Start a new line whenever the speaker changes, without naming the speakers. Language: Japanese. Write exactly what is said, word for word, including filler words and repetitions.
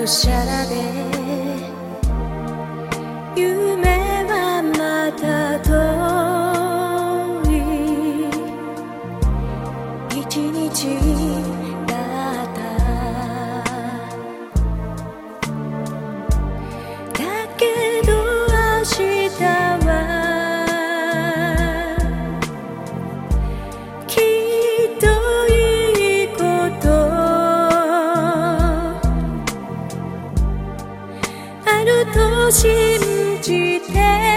しゃらで夢はまた遠い一日だっただけど明日はきっといいことあると信じて